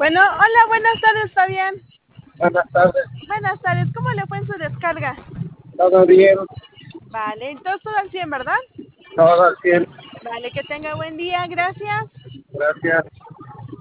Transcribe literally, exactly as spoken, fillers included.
Bueno, hola, buenas tardes, Fabián. Buenas tardes. Buenas tardes, ¿cómo le fue en su descarga? Todo bien, Vale, entonces todo al cien, ¿verdad? todo al cien. Vale, que tenga buen día, gracias. Gracias.